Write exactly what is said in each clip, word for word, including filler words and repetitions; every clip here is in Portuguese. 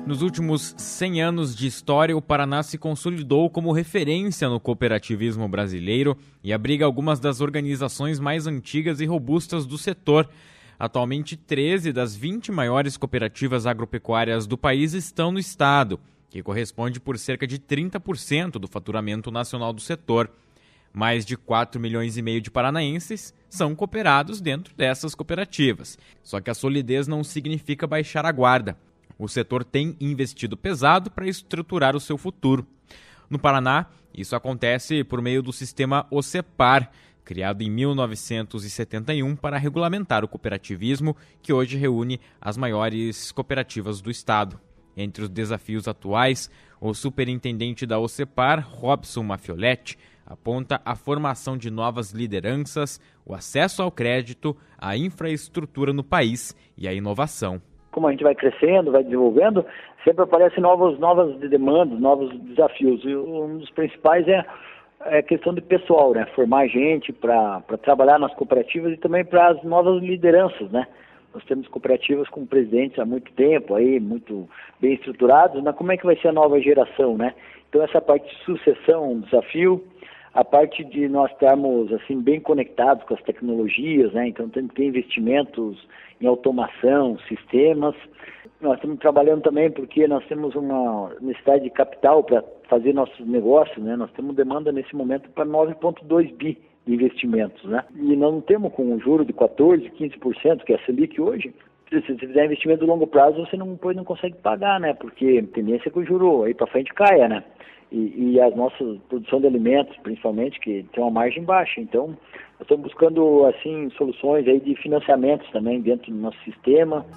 Nos últimos cem anos de história, o Paraná se consolidou como referência no cooperativismo brasileiro e abriga algumas das organizações mais antigas e robustas do setor. Atualmente, treze das vinte maiores cooperativas agropecuárias do país estão no estado, que corresponde por cerca de trinta por cento do faturamento nacional do setor. Mais de quatro milhões e meio de paranaenses são cooperados dentro dessas cooperativas. Só que a solidez não significa baixar a guarda. O setor tem investido pesado para estruturar o seu futuro. No Paraná, isso acontece por meio do sistema OCEPAR, criado em mil novecentos e setenta e um para regulamentar o cooperativismo, que hoje reúne as maiores cooperativas do estado. Entre os desafios atuais, o superintendente da OCEPAR, Robson Mafioletti, aponta a formação de novas lideranças, o acesso ao crédito, a infraestrutura no país e a inovação. Como a gente vai crescendo, vai desenvolvendo, sempre aparecem novos, novas demandas, novos desafios. E um dos principais é, é a questão de pessoal, né? Formar gente para trabalhar nas cooperativas e também para as novas lideranças, né? Nós temos cooperativas com presidentes há muito tempo, aí, muito bem estruturados, mas como é que vai ser a nova geração, né? Então essa parte de sucessão é um desafio. A parte de nós estarmos assim, bem conectados com as tecnologias, né? Então tem que ter investimentos em automação, sistemas. Nós estamos trabalhando também porque nós temos uma necessidade de capital para fazer nossos negócios, né? Nós temos demanda nesse momento para nove vírgula dois bi de investimentos, né? E nós não temos com um juro de quatorze, quinze por cento, que é a Selic hoje. Se você fizer investimento de longo prazo, você não, depois não consegue pagar, né? Porque a tendência é que o juro aí para frente caia, né? E, e a nossa produção de alimentos, principalmente, que tem uma margem baixa. Então, nós estamos buscando assim, soluções aí de financiamentos também dentro do nosso sistema.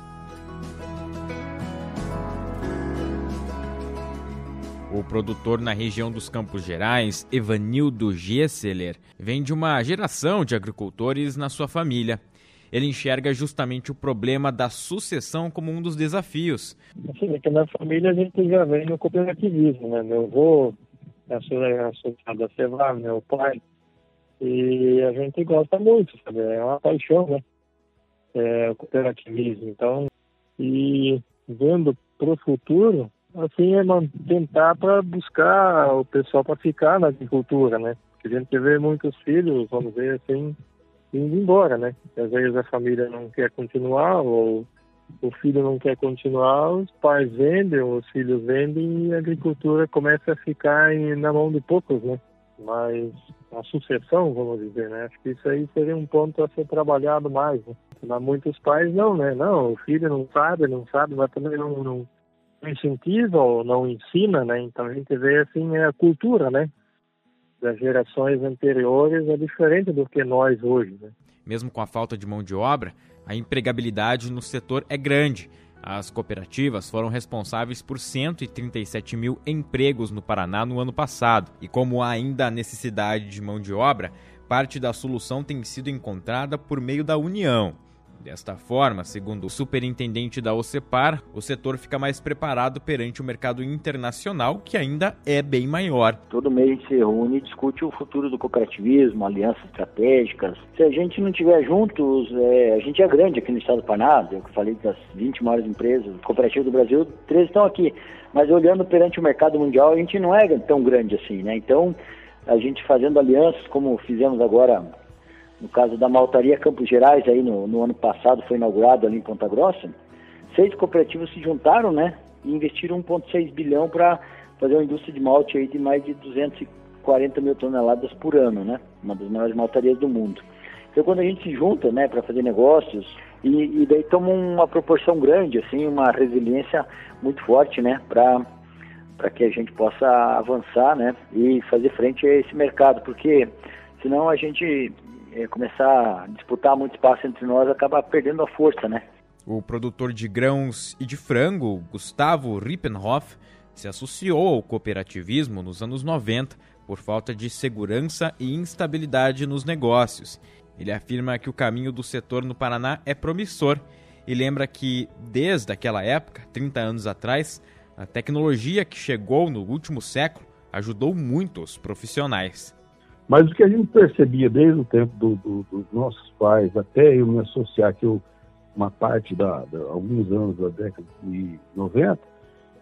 O produtor na região dos Campos Gerais, Evanildo Gesseler, vem de uma geração de agricultores na sua família. Ele enxerga justamente o problema da sucessão como um dos desafios. Assim, aqui na família a gente já vem no cooperativismo, né? Meu avô é associado a Cevar, meu pai, e a gente gosta muito, sabe? É uma paixão, né? É, o cooperativismo. Então, e vendo para o futuro, assim, é tentar para buscar o pessoal para ficar na agricultura, né? Porque a gente vê muitos filhos, vamos ver assim, indo embora, né? Às vezes a família não quer continuar, ou o filho não quer continuar, os pais vendem, os filhos vendem e a agricultura começa a ficar em, na mão de poucos, né? Mas a sucessão, vamos dizer, né? Acho que isso aí seria um ponto a ser trabalhado mais, né? Mas muitos pais não, né? Não, o filho não sabe, não sabe, mas também não, não incentiva ou não ensina, né? Então a gente vê assim, é a cultura, né? Das gerações anteriores é diferente do que nós hoje, né? Mesmo com a falta de mão de obra, a empregabilidade no setor é grande. As cooperativas foram responsáveis por cento e trinta e sete mil empregos no Paraná no ano passado. E como há ainda a necessidade de mão de obra, parte da solução tem sido encontrada por meio da União. Desta forma, segundo o superintendente da OCEPAR, o setor fica mais preparado perante o mercado internacional, que ainda é bem maior. Todo mês a gente se reúne e discute o futuro do cooperativismo, alianças estratégicas. Se a gente não estiver juntos, é, a gente é grande aqui no estado do Paraná, eu falei das vinte maiores empresas cooperativas do Brasil, treze estão aqui. Mas olhando perante o mercado mundial, a gente não é tão grande assim, né? Então, a gente fazendo alianças, como fizemos agora, no caso da Maltaria Campos Gerais, aí no, no ano passado foi inaugurado ali em Ponta Grossa, seis cooperativas se juntaram, né, e investiram um vírgula seis bilhão para fazer uma indústria de malte aí de mais de duzentas e quarenta mil toneladas por ano, né, uma das maiores maltarias do mundo. Então quando a gente se junta, né, para fazer negócios, e, e daí toma uma proporção grande, assim, uma resiliência muito forte, né, para para que a gente possa avançar, né, e fazer frente a esse mercado, porque senão a gente É, começar a disputar muito espaço entre nós, acaba perdendo a força, né? O produtor de grãos e de frango, Gustavo Rippenhoff, se associou ao cooperativismo nos anos noventa por falta de segurança e instabilidade nos negócios. Ele afirma que o caminho do setor no Paraná é promissor e lembra que, desde aquela época, trinta anos atrás, a tecnologia que chegou no último século ajudou muito os profissionais. Mas o que a gente percebia desde o tempo do, do, dos nossos pais, até eu me associar, que eu, uma parte, da, da, alguns anos da década de noventa,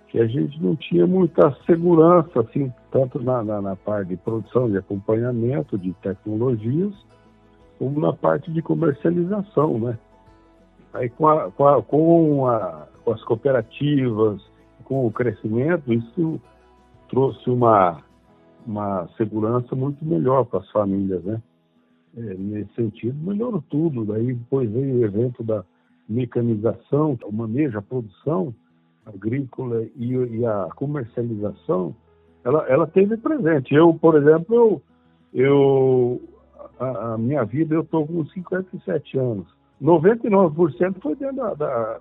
que a gente não tinha muita segurança, assim, tanto na, na, na parte de produção, de acompanhamento, de tecnologias, como na parte de comercialização, né? Aí com, a, com, a, com, a, com as cooperativas, com o crescimento, isso trouxe uma, uma segurança muito melhor para as famílias, né? É, nesse sentido, melhorou tudo. Daí depois veio o evento da mecanização, o manejo, a produção agrícola e, e a comercialização, ela, ela teve presente. Eu, por exemplo, eu, eu a, a minha vida, eu estou com cinquenta e sete anos. noventa e nove por cento foi dentro da, da,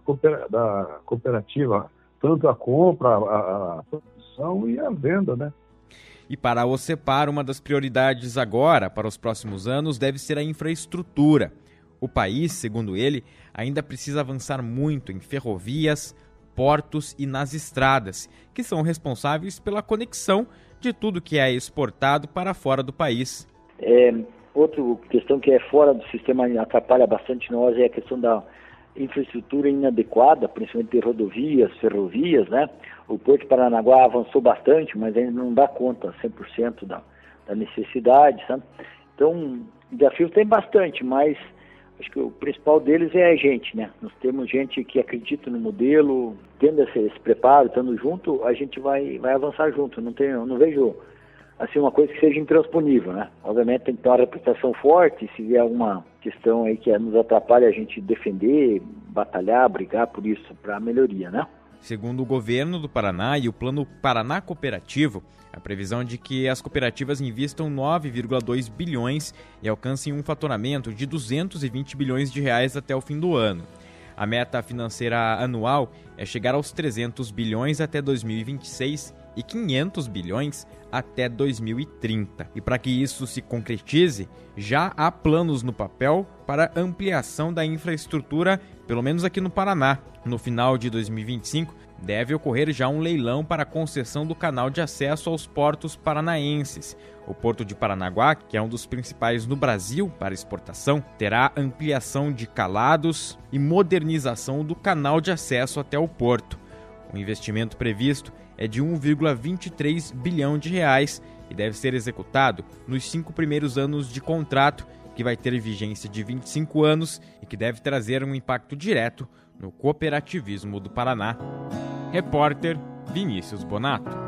da cooperativa, tanto a compra, a, a produção e a venda, né? E para a OCEPAR, uma das prioridades agora, para os próximos anos, deve ser a infraestrutura. O país, segundo ele, ainda precisa avançar muito em ferrovias, portos e nas estradas, que são responsáveis pela conexão de tudo que é exportado para fora do país. É, outra questão que é fora do sistema e atrapalha bastante nós é a questão da infraestrutura inadequada, principalmente de rodovias, ferrovias, né? O Porto de Paranaguá avançou bastante, mas ainda não dá conta cem por cento da, da necessidade, sabe? Então, desafio tem bastante, mas acho que o principal deles é a gente, né? Nós temos gente que acredita no modelo, tendo esse, esse preparo, estando junto, a gente vai, vai avançar junto. Não tenho, não vejo assim uma coisa que seja intransponível, né? Obviamente tem que ter uma reputação forte, se vier alguma questão aí que nos atrapalha a gente defender, batalhar, brigar por isso, para a melhoria, né? Segundo o governo do Paraná e o Plano Paraná Cooperativo, a previsão é de que as cooperativas investam nove vírgula dois bilhões e alcancem um faturamento de duzentos e vinte bilhões de reais até o fim do ano. A meta financeira anual é chegar aos trezentos bilhões até dois mil e vinte e seis e quinhentos bilhões até dois mil e trinta. E para que isso se concretize, já há planos no papel para ampliação da infraestrutura, pelo menos aqui no Paraná. No final de dois mil e vinte e cinco, deve ocorrer já um leilão para a concessão do canal de acesso aos portos paranaenses. O Porto de Paranaguá, que é um dos principais no Brasil para exportação, terá ampliação de calados e modernização do canal de acesso até o porto. O investimento previsto é de um vírgula vinte e três bilhão de reais e deve ser executado nos cinco primeiros anos de contrato, que vai ter vigência de vinte e cinco anos e que deve trazer um impacto direto no cooperativismo do Paraná. Repórter Vinícius Bonato.